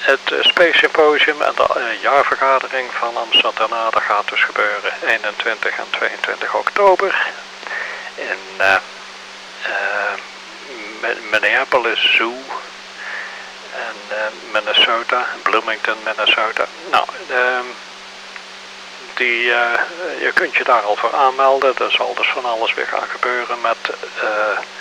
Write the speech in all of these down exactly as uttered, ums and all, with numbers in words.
het Space Symposium en de uh, jaarvergadering van Amsterdam dat gaat dus gebeuren eenentwintig en tweeëntwintig oktober in uh, uh, Minneapolis Zoo en uh, Minnesota, Bloomington, Minnesota. Nou, uh, die, uh, je kunt je daar al voor aanmelden. Er zal dus van alles weer gaan gebeuren met uh,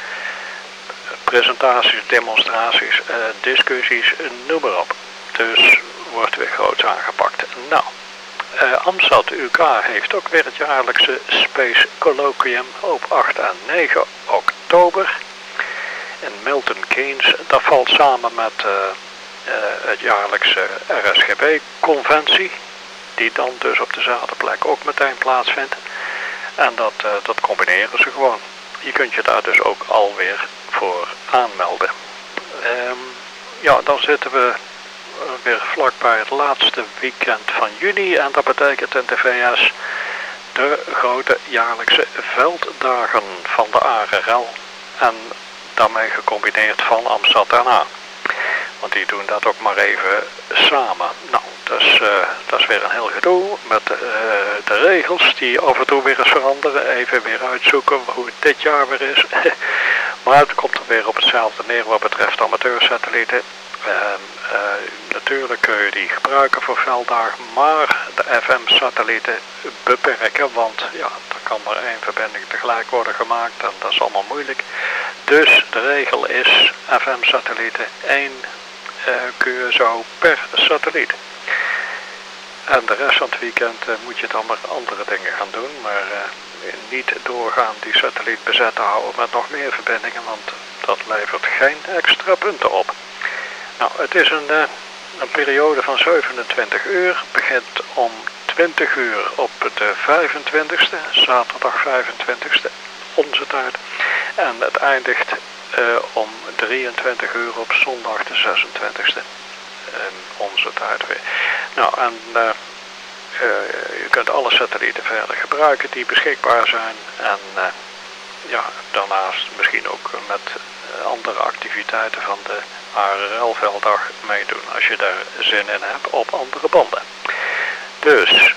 presentaties, demonstraties, uh, discussies, noem maar op. Dus wordt weer groots aangepakt. Nou, uh, Amstad U K heeft ook weer het jaarlijkse Space Colloquium op acht en negen oktober. In Milton Keynes, dat valt samen met uh, uh, het jaarlijkse R S G B-conventie, die dan dus op dezelfde plek ook meteen plaatsvindt. En dat, uh, dat combineren ze gewoon. Je kunt je daar dus ook alweer voor aanmelden. Um, ja, dan zitten we weer vlakbij het laatste weekend van juni. En dat betekent in de V S de grote jaarlijkse velddagen van de A R L. En daarmee gecombineerd van Amsterdam. Want die doen dat ook maar even samen. Nou, dat is, uh, dat is weer een heel gedoe met uh, de regels die af en toe weer eens veranderen. Even weer uitzoeken hoe het dit jaar weer is. Maar het komt er weer op hetzelfde neer wat betreft amateursatellieten. Uh, uh, natuurlijk kun je die gebruiken voor velddagen, maar de F M-satellieten beperken, want ja, er kan maar één verbinding tegelijk worden gemaakt en dat is allemaal moeilijk. Dus de regel is F M-satellieten één uh, Q S O per satelliet. En de rest van het weekend uh, moet je dan maar andere dingen gaan doen, maar uh, niet doorgaan die satelliet bezet te houden met nog meer verbindingen, want dat levert geen extra punten op. Nou, het is een, uh, een periode van zevenentwintig uur, begint om twintig uur op de vijfentwintigste, zaterdag vijfentwintigste, onze tijd. En het eindigt uh, om drieëntwintig uur op zondag de zesentwintigste, in onze tijd weer. Nou, en uh, uh, je kunt alle satellieten verder gebruiken die beschikbaar zijn. En uh, ja, daarnaast misschien ook met andere activiteiten van de A R L-velddag meedoen als je daar zin in hebt op andere banden. Dus,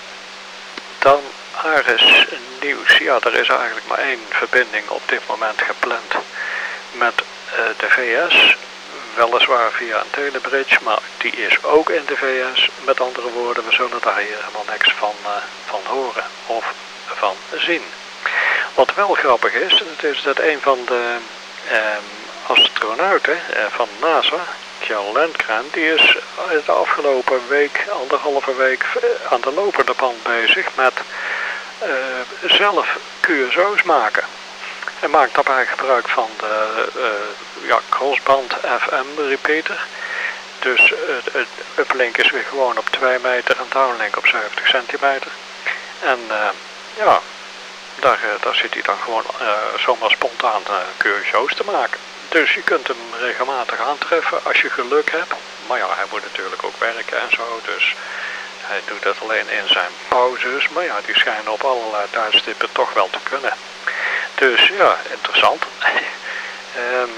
dan Ares nieuws. Ja, er is eigenlijk maar één verbinding op dit moment gepland met uh, de V S. Weliswaar via een telebridge, maar die is ook in de V S. Met andere woorden, we zullen daar hier helemaal niks van, uh, van horen of van zien. Wat wel grappig is, het is dat een van de um, astronauten uh, van NASA, Kjell Lundgren, die is de afgelopen week, anderhalve week aan de lopende band bezig met uh, zelf Q S O's maken. Hij maakt daarbij gebruik van de uh, ja, crossband F M repeater. Dus het uh, uplink is weer gewoon op twee meter en downlink op zeventig centimeter. En uh, ja, daar, uh, daar zit hij dan gewoon uh, zomaar spontaan uh, Q S O's te maken. Dus je kunt hem regelmatig aantreffen als je geluk hebt. Maar ja, hij moet natuurlijk ook werken en zo. Dus hij doet dat alleen in zijn pauzes. Maar ja, die schijnen op allerlei tijdstippen toch wel te kunnen. Dus ja, interessant. um,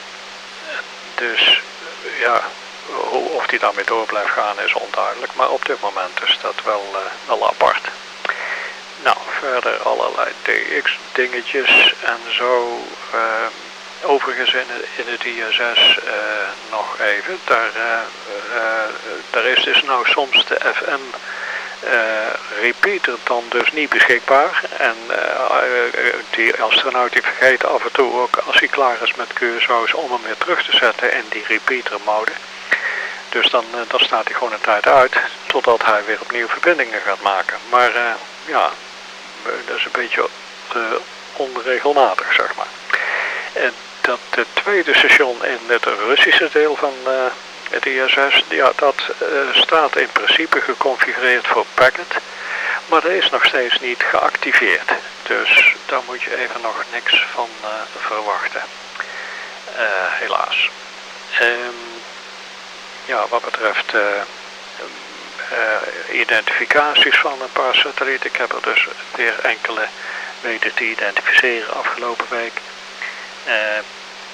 dus ja, hoe, of hij daarmee door blijft gaan is onduidelijk. Maar op dit moment is dat wel, uh, wel apart. Nou, verder allerlei D X dingetjes en zo. Uh, Overigens in het, in het I S S uh, nog even, daar, uh, uh, daar is dus nou soms de F M uh, repeater dan dus niet beschikbaar. En uh, uh, die astronaut die vergeet af en toe ook als hij klaar is met Q S O's om hem weer terug te zetten in die repeater mode. Dus dan, uh, dan staat hij gewoon een tijd uit totdat hij weer opnieuw verbindingen gaat maken. Maar uh, ja, dat is een beetje uh, onregelmatig zeg maar. En dat het tweede station in het Russische deel van uh, het I S S, ja, dat uh, staat in principe geconfigureerd voor packet, maar dat is nog steeds niet geactiveerd. Dus daar moet je even nog niks van uh, verwachten. Uh, helaas. Um, ja, wat betreft uh, uh, identificaties van een paar satellieten, ik heb er dus weer enkele weten te identificeren afgelopen week. Uh, P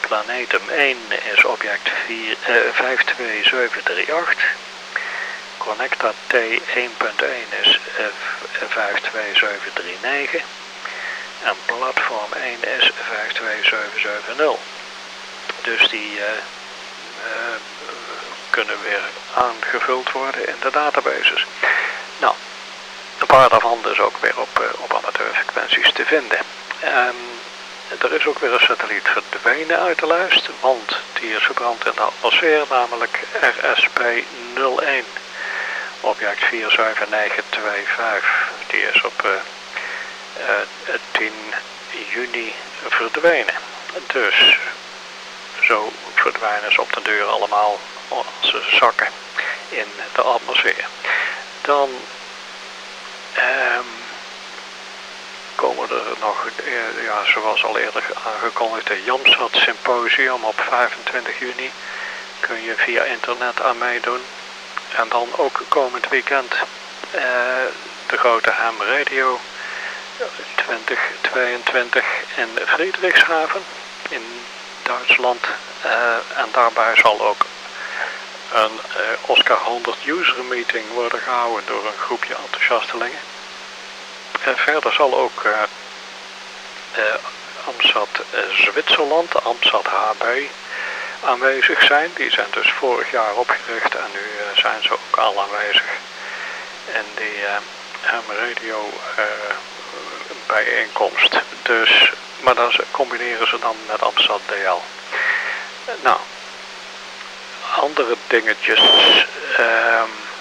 Planetum één is object vijf twee zeven drie acht. Connecta T één punt één is vijf twee zeven drie negen. En platform één is vijf twee zeven zeven nul. Dus die uh, uh, kunnen weer aangevuld worden in de databases. Nou, een paar daarvan dus ook weer op, uh, op amateurfrequenties te vinden. Um, er is ook weer een satelliet verdwenen uit de lijst, want die is verbrand in de atmosfeer, namelijk R S P nul één, object vier zeven negen twee vijf. Die is op uh, uh, tien juni verdwenen. Dus zo verdwijnen ze op de deur allemaal als ze zakken in de atmosfeer. Dan um, komen er nog, ja, zoals al eerder aangekondigd, de Jamsat Symposium op vijfentwintig juni. Kun je via internet aan meedoen. En dan ook komend weekend uh, de grote Ham Radio twintig tweeëntwintig in Friedrichshafen in Duitsland. Uh, en daarbij zal ook een uh, Oscar honderd user meeting worden gehouden door een groepje enthousiastelingen. En verder zal ook uh, uh, AMSAT uh, Zwitserland, AMSAT H B, aanwezig zijn. Die zijn dus vorig jaar opgericht en nu uh, zijn ze ook al aanwezig in die uh, Ham Radio uh, bijeenkomst. Dus, maar dan combineren ze dan met AMSAT D L. Nou, andere dingetjes. Uh,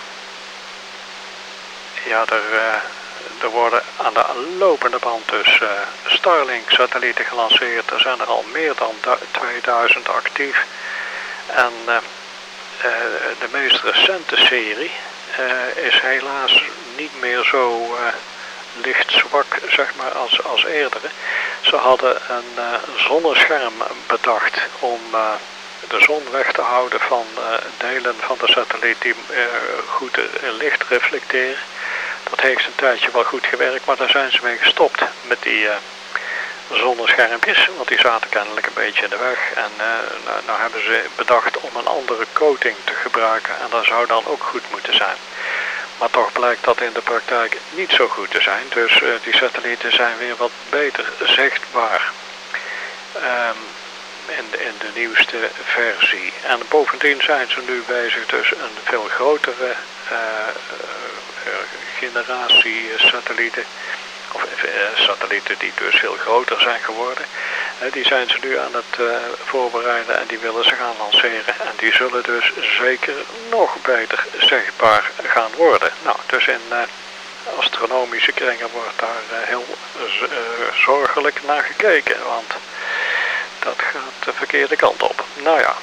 ja, er, uh, er worden aan de lopende band dus uh, Starlink-satellieten gelanceerd. Er zijn er al meer dan tweeduizend actief. En uh, uh, de meest recente serie uh, is helaas niet meer zo uh, lichtzwak, zeg maar, als, als eerdere. Ze hadden een uh, zonnescherm bedacht om uh, de zon weg te houden van uh, delen van de satelliet die uh, goed uh, licht reflecteren. Dat heeft een tijdje wel goed gewerkt, maar daar zijn ze mee gestopt met die uh, zonneschermpjes, want die zaten kennelijk een beetje in de weg. En uh, nou, nou hebben ze bedacht om een andere coating te gebruiken en dat zou dan ook goed moeten zijn. Maar toch blijkt dat in de praktijk niet zo goed te zijn, dus uh, die satellieten zijn weer wat beter zichtbaar um, in, de, in de nieuwste versie. En bovendien zijn ze nu bezig dus een veel grotere uh, uh, generatie satellieten, of uh, satellieten die dus veel groter zijn geworden. Uh, die zijn ze nu aan het uh, voorbereiden en die willen ze gaan lanceren. En die zullen dus zeker nog beter zichtbaar gaan worden. Nou, dus in uh, astronomische kringen wordt daar uh, heel uh, zorgelijk naar gekeken, want dat gaat de verkeerde kant op. Nou ja,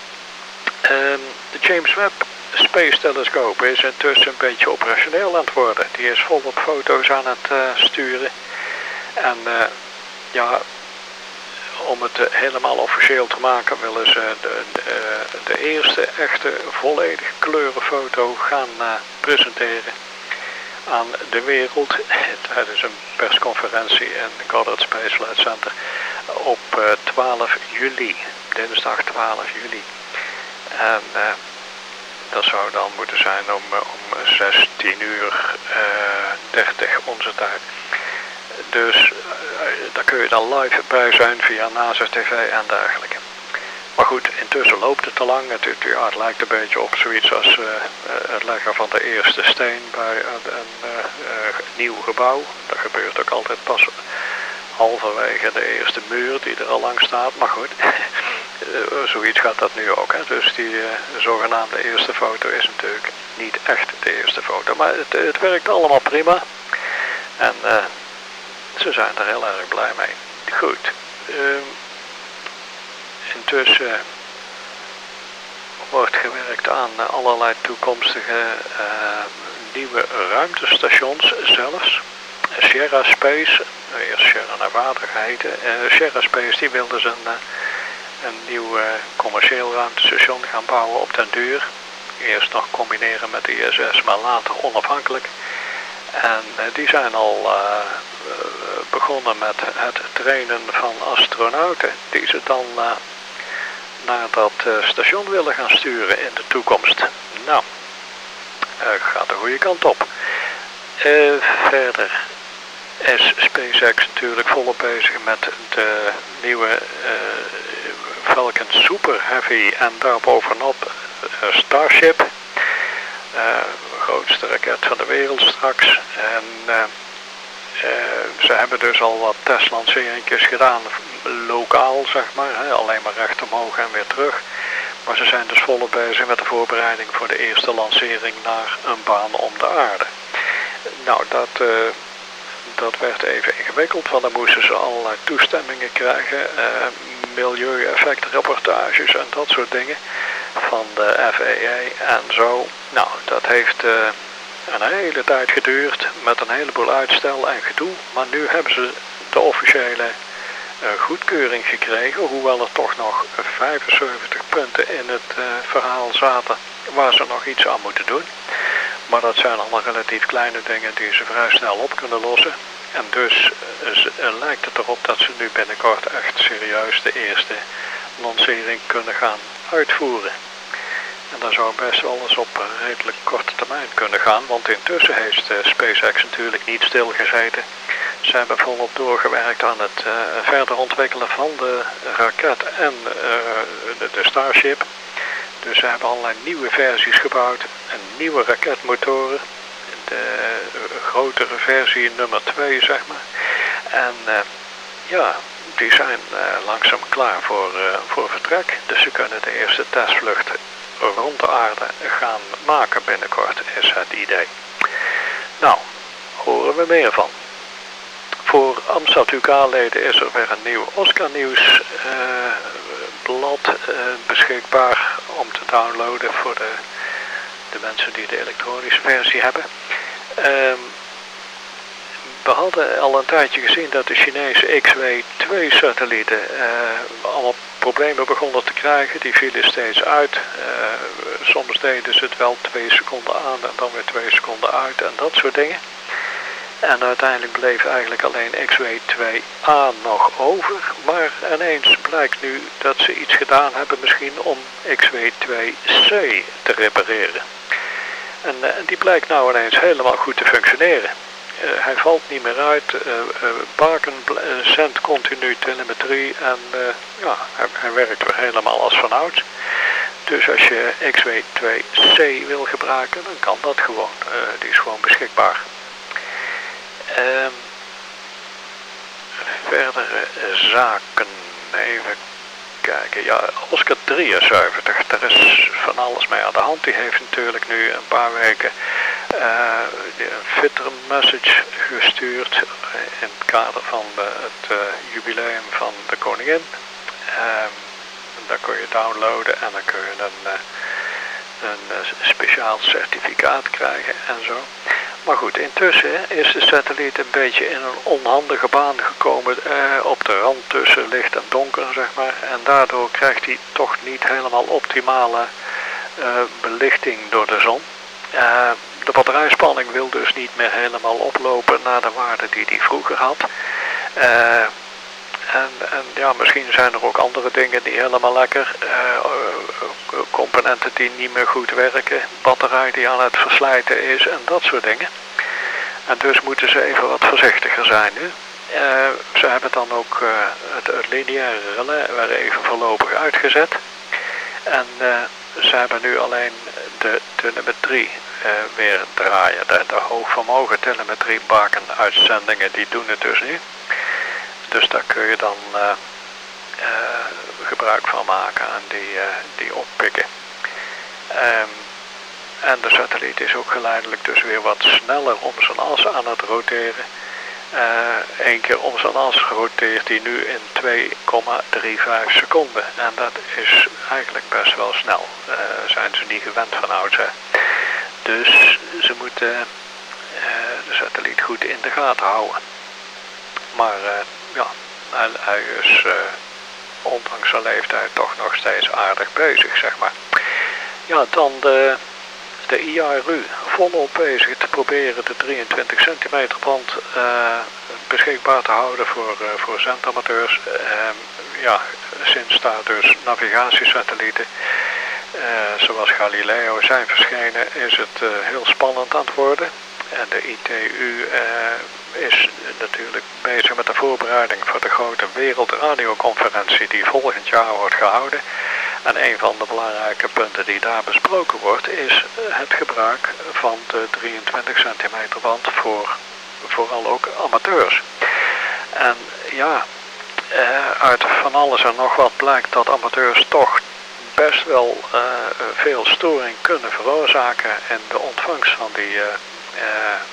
um, de James Webb Space Telescope is intussen een beetje operationeel aan het worden. Die is volop foto's aan het uh, sturen. En uh, ja, om het uh, helemaal officieel te maken willen ze de, de, de eerste echte volledige kleurenfoto gaan uh, presenteren aan de wereld tijdens een persconferentie in Goddard Space Flight Center op uh, twaalf juli, dinsdag twaalf juli. En uh, dat zou dan moeten zijn om, om zestien uur dertig onze tijd. Dus uh, daar kun je dan live bij zijn via NASA T V en dergelijke. Maar goed, intussen loopt het te lang. Het, ja, het lijkt een beetje op zoiets als uh, het leggen van de eerste steen bij een, een uh, uh, nieuw gebouw. Dat gebeurt ook altijd pas halverwege de eerste muur die er al lang staat. Maar goed, uh, zoiets gaat dat nu ook. Hè. Dus die uh, zogenaamde eerste foto is natuurlijk niet echt de eerste foto. Maar het, het werkt allemaal prima. En uh, ze zijn er heel erg blij mee. Goed. Uh, Intussen wordt gewerkt aan allerlei toekomstige uh, nieuwe ruimtestations zelfs. Sierra Space, eerst Sierra Nevada geheten. Uh, Sierra Space die wilde dus een, uh, een nieuw uh, commercieel ruimtestation gaan bouwen op den duur. Eerst nog combineren met de I S S, maar later onafhankelijk. En uh, die zijn al uh, uh, begonnen met het trainen van astronauten die ze dan uh, naar dat uh, station willen gaan sturen in de toekomst. Nou, uh, gaat de goede kant op. Uh, verder is SpaceX natuurlijk volop bezig met de nieuwe uh, Falcon Super Heavy en daarbovenop uh, Starship. Uh, grootste raket van de wereld straks. En uh, uh, ze hebben dus al wat testlanceringjes gedaan, lokaal zeg maar, hè, alleen maar recht omhoog en weer terug. Maar ze zijn dus volop bezig met de voorbereiding voor de eerste lancering naar een baan om de aarde. Nou, dat, uh, dat werd even ingewikkeld, want dan moesten ze allerlei toestemmingen krijgen, uh, milieueffectrapportages en dat soort dingen van de F A A en zo. Nou, dat heeft uh, een hele tijd geduurd met een heleboel uitstel en gedoe, maar nu hebben ze de officiële uh, goedkeuring gekregen, hoewel er toch nog vijfenzeventig punten in het uh, verhaal zaten waar ze nog iets aan moeten doen. Maar dat zijn allemaal relatief kleine dingen die ze vrij snel op kunnen lossen. En dus uh, lijkt het erop dat ze nu binnenkort echt serieus de eerste lancering kunnen gaan uitvoeren. En dat zou best wel eens op een redelijk korte termijn kunnen gaan, want intussen heeft uh, SpaceX natuurlijk niet stilgezeten. Ze hebben volop doorgewerkt aan het uh, verder ontwikkelen van de raket en uh, de, de Starship. Dus ze hebben allerlei nieuwe versies gebouwd en nieuwe raketmotoren. De uh, grotere versie nummer twee zeg maar. En uh, ja, die zijn uh, langzaam klaar voor, uh, voor vertrek. Dus ze kunnen de eerste testvlucht rond de aarde gaan maken binnenkort, is het idee. Nou, horen we meer van. Voor Amsterdam U K-leden is er weer een nieuw Oscar Nieuws uh, blad uh, beschikbaar om te downloaden voor de, de mensen die de elektronische versie hebben. Um, we hadden al een tijdje gezien dat de Chinese X W twee satellieten uh, allemaal problemen begonnen te krijgen. Die vielen steeds uit. Uh, soms deden ze het wel twee seconden aan en dan weer twee seconden uit en dat soort dingen. En uiteindelijk bleef eigenlijk alleen X W twee A nog over. Maar ineens blijkt nu dat ze iets gedaan hebben misschien om X W twee C te repareren. En uh, die blijkt nou ineens helemaal goed te functioneren. Uh, hij valt niet meer uit, uh, uh, Baken uh, zendt continu telemetrie en uh, ja, hij, hij werkt weer helemaal als vanouds. Dus als je X W twee C wil gebruiken, dan kan dat gewoon. Uh, die is gewoon beschikbaar. Um, verdere zaken, even kijken. Ja, Oscar drieënzeventig, daar is van alles mee aan de hand. Die heeft natuurlijk nu een paar weken uh, een Twitter message gestuurd in het kader van de, het uh, jubileum van de koningin. Um, daar kun je downloaden en dan kun je een, uh, een uh, speciaal certificaat krijgen en zo. Maar goed, intussen is de satelliet een beetje in een onhandige baan gekomen eh, op de rand tussen licht en donker, zeg maar. En daardoor krijgt hij toch niet helemaal optimale uh, belichting door de zon. Uh, de batterijspanning wil dus niet meer helemaal oplopen naar de waarde die hij vroeger had. Uh, en, en ja, misschien zijn er ook andere dingen die helemaal lekker, uh, componenten die niet meer goed werken, batterij die aan het verslijten is en dat soort dingen. En dus moeten ze even wat voorzichtiger zijn nu. Uh, ze hebben dan ook uh, het, het lineaire relais weer even voorlopig uitgezet. En uh, ze hebben nu alleen de telemetrie uh, weer draaien. De, de hoogvermogen telemetriebaken uitzendingen die doen het dus nu. Dus daar kun je dan uh, uh, gebruik van maken en die, uh, die oppikken. Um, en de satelliet is ook geleidelijk dus weer wat sneller om zijn as aan het roteren. Eén uh, keer om zijn as roteert hij nu in twee komma vijfendertig seconden. En dat is eigenlijk best wel snel. Uh, zijn ze niet gewend van oudsher. Dus ze moeten uh, de satelliet goed in de gaten houden. Maar uh, ja, hij, hij is uh, ondanks zijn leeftijd toch nog steeds aardig bezig, zeg maar. Ja, dan de, de I A R U volop bezig te proberen de drieëntwintig centimeter band uh, beschikbaar te houden voor, uh, voor zendamateurs. Uh, ja, sinds daar dus navigatiesatellieten uh, zoals Galileo zijn verschenen, is het uh, heel spannend aan het worden. En de I T U uh, is natuurlijk bezig met de voorbereiding voor de grote wereldradioconferentie die volgend jaar wordt gehouden. En een van de belangrijke punten die daar besproken wordt is het gebruik van de drieëntwintig centimeter band voor vooral ook amateurs. En ja, uh, uit van alles en nog wat blijkt dat amateurs toch best wel uh, veel storing kunnen veroorzaken in de ontvangst van die uh, uh,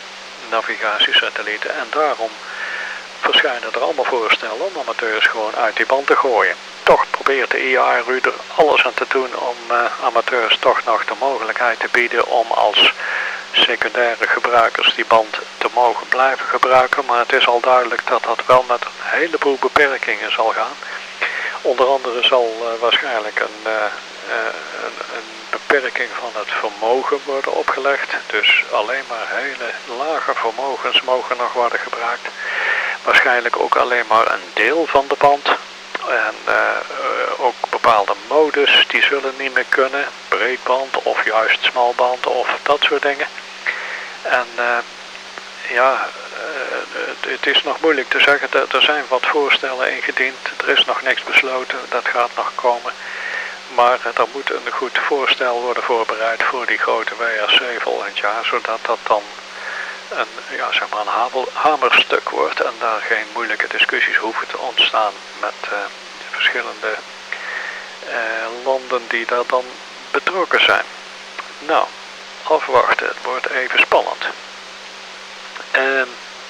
navigatiesatellieten. En daarom verschijnen er allemaal voorstellen om amateurs gewoon uit die band te gooien. Toch probeert de I A R U er alles aan te doen om uh, amateurs toch nog de mogelijkheid te bieden om als secundaire gebruikers die band te mogen blijven gebruiken. Maar het is al duidelijk dat dat wel met een heleboel beperkingen zal gaan. Onder andere zal uh, waarschijnlijk een, uh, uh, een, een beperking van het vermogen worden opgelegd. Dus alleen maar hele lage vermogens mogen nog worden gebruikt. Waarschijnlijk ook alleen maar een deel van de band. En uh, uh, ook bepaalde modus die zullen niet meer kunnen. Breedband of juist smalband of dat soort dingen. En uh, ja, uh, het is nog moeilijk te zeggen. Er zijn wat voorstellen ingediend. Er is nog niks besloten. Dat gaat nog komen. Maar er moet een goed voorstel worden voorbereid voor die grote W R C volgend jaar. Zodat dat dan een, ja, zeg maar een hamerstuk wordt. En daar geen moeilijke discussies hoeven te ontstaan met uh, verschillende uh, landen die daar dan betrokken zijn. Nou, afwachten. Het wordt even spannend. Uh,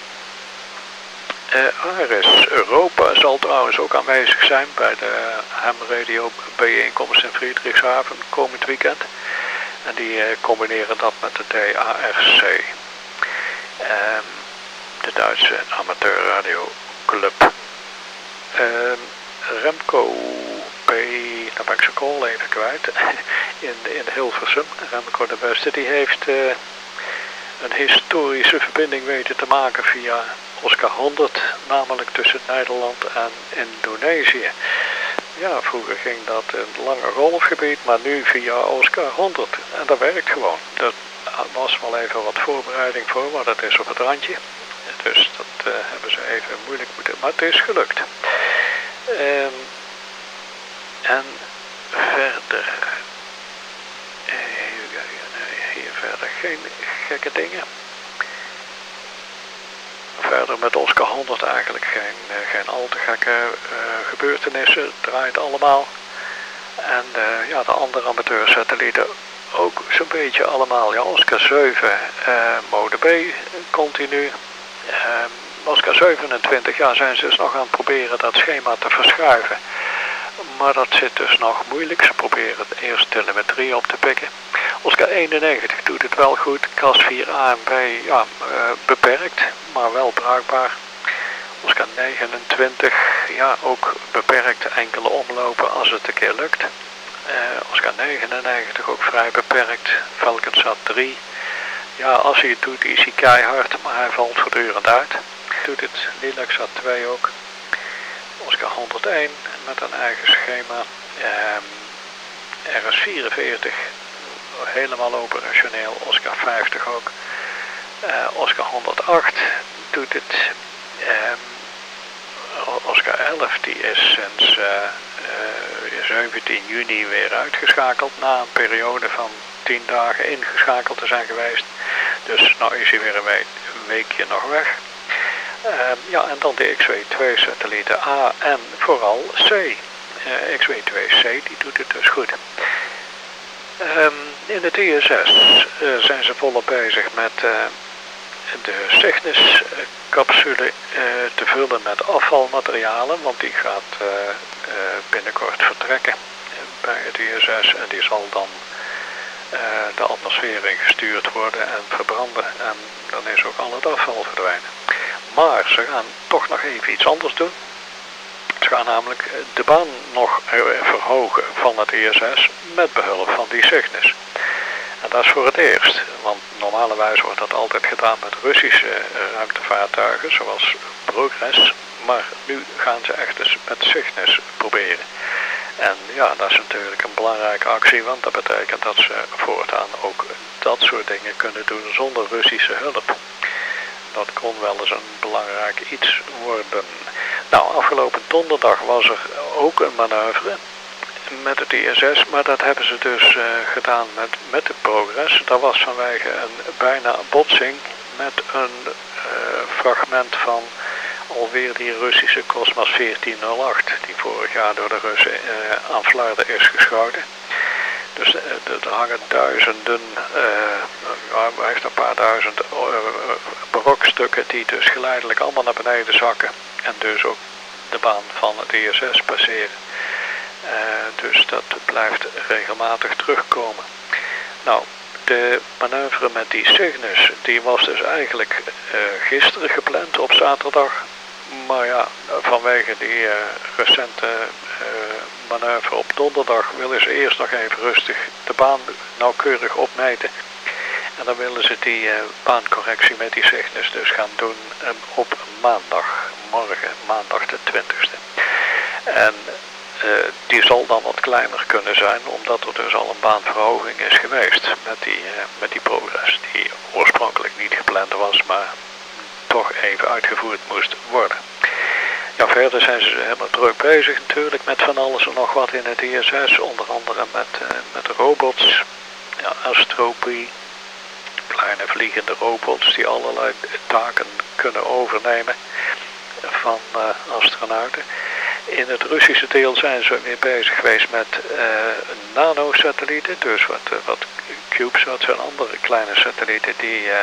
uh, Ares Europa zal trouwens ook aanwezig zijn bij de Ham Radio bijeenkomst in Friedrichshafen komend weekend. En die uh, combineren dat met de D A R C. Uh, de Duitse amateurradioclub. Uh, Remco P, daar ben ik zijn call even kwijt, in, in Hilversum. Remco de Beste, die heeft uh, een historische verbinding weten te maken via Oscar honderd, namelijk tussen Nederland en Indonesië. Ja, vroeger ging dat in het lange golfgebied, maar nu via Oscar honderd. En dat werkt gewoon. Dat was wel even wat voorbereiding voor, maar dat is op het randje. Dus dat uh, hebben ze even moeilijk moeten, maar het is gelukt. Um, en verder, uh, hier verder geen gekke dingen. Verder met Oscar honderd eigenlijk geen, uh, geen al te gekke uh, gebeurtenissen, het draait allemaal. En uh, ja, de andere amateursatellieten ook zo'n beetje allemaal. Ja, Oscar zeven, uh, mode B, continu. Uh, Oscar zevenentwintig, ja, zijn ze dus nog aan het proberen dat schema te verschuiven. Maar dat zit dus nog moeilijk. Ze proberen eerst telemetrie op te pikken. Oscar eenennegentig doet het wel goed. C A S vier A en B, ja, uh, beperkt, maar wel bruikbaar. Oscar negenentwintig, ja, ook beperkt, enkele omlopen als het een keer lukt. Uh, Oscar negenennegentig ook vrij beperkt. Falconsat drie, ja, als hij het doet is hij keihard, maar hij valt voortdurend uit. Doet het Lilacsat twee ook. Oscar honderdéén met een eigen schema. Um, R S vierenveertig helemaal operationeel. Oscar vijftig ook. Uh, Oscar honderdacht doet het. Um, Oscar elf die is sinds uh, uh, zeventien juni weer uitgeschakeld. Na een periode van tien dagen ingeschakeld te zijn geweest. Dus nou is hij weer een, week, een weekje nog weg. Uh, ja, en dan de X W twee satellieten A en vooral C. Uh, X W twee C, die doet het dus goed. Um, in de T S S uh, zijn ze volop bezig met uh, de Cygnus-capsule uh, te vullen met afvalmaterialen, want die gaat uh, uh, binnenkort vertrekken bij het I S S en die zal dan uh, de atmosfeer ingestuurd worden en verbranden en dan is ook al het afval verdwijnen. Maar ze gaan toch nog even iets anders doen. Ze gaan namelijk de baan nog verhogen van het I S S met behulp van die Cygnus. En dat is voor het eerst, want normalerwijs wordt dat altijd gedaan met Russische uh, ruimtevaartuigen, zoals Progress. Maar nu gaan ze echt eens met Cygnus proberen. En ja, dat is natuurlijk een belangrijke actie, want dat betekent dat ze voortaan ook dat soort dingen kunnen doen zonder Russische hulp. Dat kon wel eens een belangrijk iets worden. Nou, afgelopen donderdag was er ook een manoeuvre met het I S S, maar dat hebben ze dus uh, gedaan met, met de Progress. Dat was vanwege een bijna botsing met een uh, fragment van alweer die Russische Cosmos veertien nul acht, die vorig jaar door de Russen uh, aan flarden is geschoten. Dus uh, er hangen duizenden, uh, echt een paar duizend uh, brokstukken die dus geleidelijk allemaal naar beneden zakken. En dus ook de baan van het I S S passeren. Uh, dus dat blijft regelmatig terugkomen. Nou, de manoeuvre met die Cygnus, die was dus eigenlijk uh, gisteren gepland op zaterdag. Maar ja, vanwege die uh, recente uh, manoeuvre op donderdag willen ze eerst nog even rustig de baan nauwkeurig opmeten. En dan willen ze die uh, baancorrectie met die Cygnus dus gaan doen um, op maandag, morgen, maandag de twintigste. En uh, die zal dan wat kleiner kunnen zijn, omdat er dus al een baanverhoging is geweest met die, uh, met die Progress, die oorspronkelijk niet gepland was, maar toch even uitgevoerd moest worden. Ja, verder zijn ze helemaal druk bezig natuurlijk met van alles en nog wat in het I S S, onder andere met, uh, met robots, ja, Astropie, kleine vliegende robots die allerlei taken kunnen overnemen van uh, astronauten. In het Russische deel zijn ze weer bezig geweest met uh, nanosatellieten, dus wat, uh, wat CubeSats en andere kleine satellieten die uh,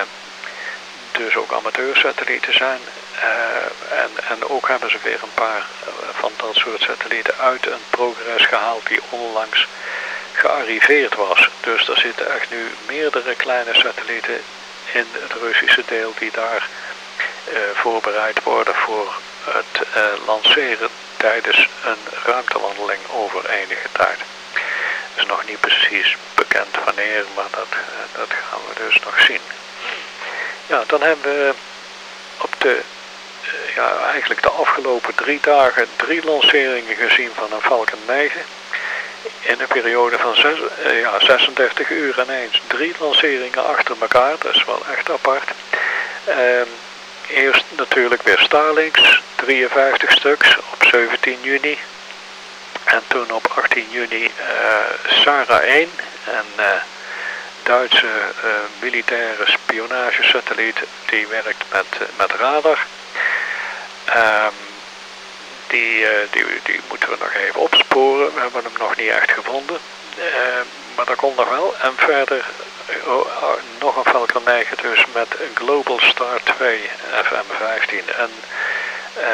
dus ook amateursatellieten zijn. Uh, en, en ook hebben ze weer een paar uh, van dat soort satellieten uit een Progress gehaald die onlangs gearriveerd was. Dus er zitten echt nu meerdere kleine satellieten in het Russische deel die daar uh, voorbereid worden voor het uh, lanceren tijdens een ruimtewandeling over enige tijd. Het is nog niet precies bekend wanneer, maar dat, uh, dat gaan we dus nog zien. Ja, dan hebben we op de, uh, ja, eigenlijk de afgelopen drie dagen drie lanceringen gezien van een Falcon negen. In een periode van zes, uh, ja, zesendertig uur ineens drie lanceringen achter elkaar, dat is wel echt apart. Uh, eerst natuurlijk weer Starlinks, drieënvijftig stuks op zeventien juni. En toen op achttien juni uh, Sara één, en uh, Duitse uh, militaire spionagesatelliet die werkt met, uh, met radar. Um, die, uh, die, die moeten we nog even opsporen. We hebben hem nog niet echt gevonden. Uh, maar dat komt nog wel. En verder uh, oh, oh, nog een Falcon negen dus met een Global Star twee F M vijftien. Een uh,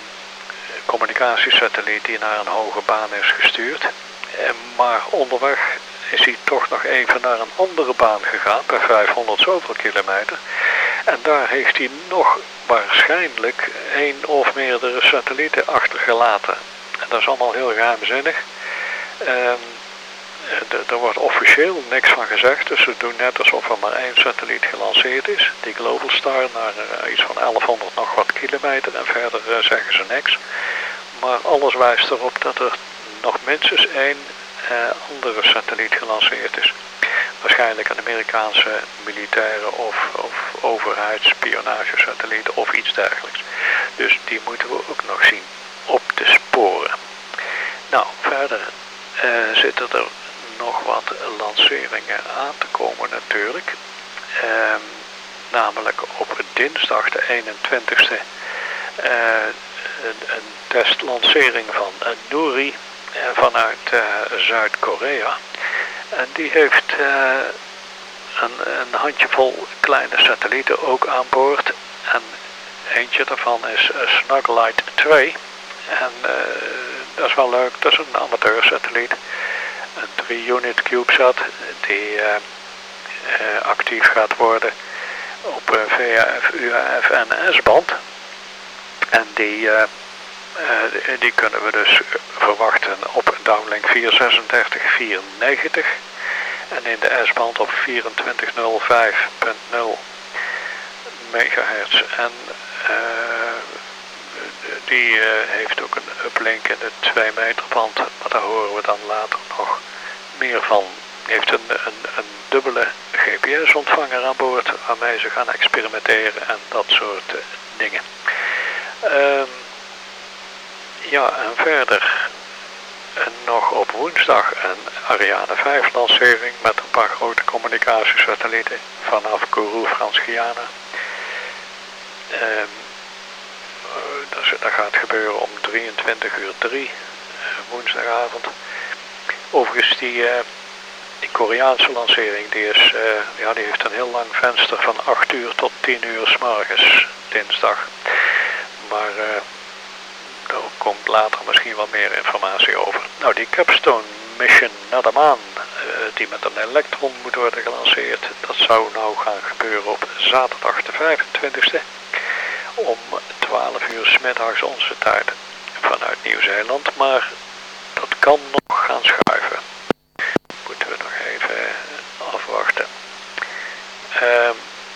communicatiesatelliet die naar een hoge baan is gestuurd. Uh, maar onderweg is hij toch nog even naar een andere baan gegaan, bij vijfhonderd zoveel kilometer. En daar heeft hij nog waarschijnlijk één of meerdere satellieten achtergelaten. En dat is allemaal heel geheimzinnig. Um, er wordt officieel niks van gezegd, dus ze doen net alsof er maar één satelliet gelanceerd is. Die Global Star naar uh, iets van elfhonderd nog wat kilometer en verder uh, zeggen ze niks. Maar alles wijst erop dat er nog minstens één Uh, andere satelliet gelanceerd is. Waarschijnlijk een Amerikaanse militaire of, of overheidsspionagesatelliet of iets dergelijks. Dus die moeten we ook nog zien op de sporen. Nou, verder uh, zitten er nog wat lanceringen aan te komen natuurlijk. Uh, namelijk op dinsdag de eenentwintigste uh, een, een testlancering van uh, Nuri vanuit uh, Zuid-Korea. En die heeft uh, een, een handjevol kleine satellieten ook aan boord. En eentje daarvan is uh, Snugglight twee. En uh, dat is wel leuk, dat is een amateursatelliet. Een drie unit CubeSat die uh, uh, actief gaat worden op uh, V H F, U H F en S-band. En die... Uh, Uh, die kunnen we dus verwachten op downlink vier zesentdertig vierentnegentig En in de S-band op vierentwintig nul vijf punt nul megahertz. En uh, die uh, heeft ook een uplink in de twee meter band, maar daar horen we dan later nog meer van. Heeft een, een, een dubbele G P S-ontvanger aan boord waarmee ze gaan experimenteren en dat soort uh, dingen. Uh, ja, en verder en nog op woensdag een Ariane vijf lancering met een paar grote communicatiesatellieten vanaf Kourou, Frans-Guyana. Uh, dat, dat gaat gebeuren om drieëntwintig uur drie, uh, woensdagavond. Overigens die... Uh, Die Koreaanse lancering die is, uh, ja, die heeft een heel lang venster van acht uur tot tien uur 's morgens dinsdag. Maar uh, daar komt later misschien wat meer informatie over. Nou, die Capstone mission naar de maan, uh, die met een elektron moet worden gelanceerd, dat zou nou gaan gebeuren op zaterdag de vijfentwintigste om twaalf uur 's middags onze tijd vanuit Nieuw-Zeeland. Maar dat kan nog gaan schuiven. Moeten we nog even afwachten. Uh,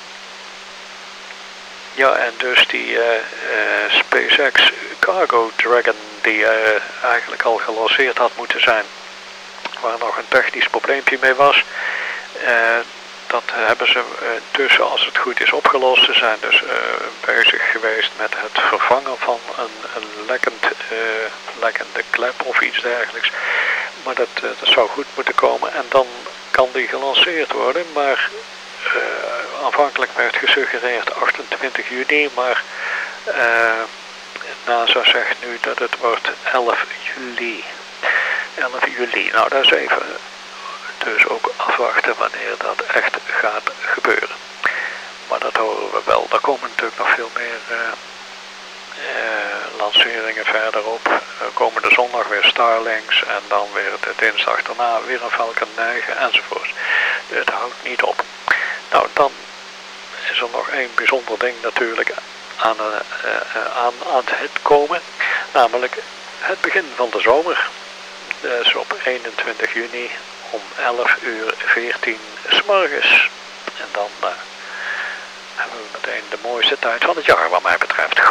ja, en dus die uh, uh, SpaceX Cargo Dragon, die uh, eigenlijk al gelanceerd had moeten zijn, waar nog een technisch probleempje mee was. Uh, dat hebben ze intussen, als het goed is, opgelost. Ze zijn dus uh, bezig geweest met het vervangen van een, een lekkend, uh, lekkende klep of iets dergelijks. Maar dat, uh, dat zou goed moeten komen en dan kan die gelanceerd worden. Maar uh, aanvankelijk werd gesuggereerd achtentwintig juni, maar uh, NASA zegt nu dat het wordt elf juli. elf juli, nou dat is even dus ook afwachten wanneer dat echt gaat gebeuren. Maar dat horen we wel. Er komen natuurlijk nog veel meer uh, uh, lanceringen verderop. Uh, komende zondag weer Starlinks en dan weer de dinsdag daarna weer een Falcon negen enzovoort. Het houdt niet op. Nou, dan is er nog één bijzonder ding natuurlijk aan, uh, uh, aan, aan het komen. Namelijk het begin van de zomer. Dus op eenentwintig juni om elf uur veertien 's morgens. En dan uh, hebben we meteen de mooiste tijd van het jaar wat mij betreft.